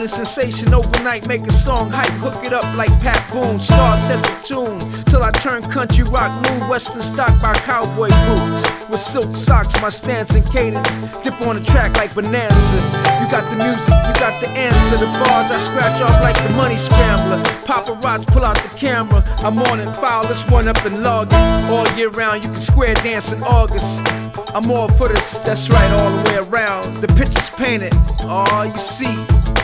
Feeling sensation overnight, make a song hype, hook it up like Pat Boone. Star set the tune, till I turn country rock, move western stock by cowboy boots. With silk socks, my stance and cadence, dip on the track like Bonanza. You got the music, you got the answer. The bars I scratch off like the money scrambler. Paparazzi pull out the camera, I'm on it, file this one up and log it. All year round, you can square dance in August. I'm all for this, that's right, all the way around. The picture's painted, all you see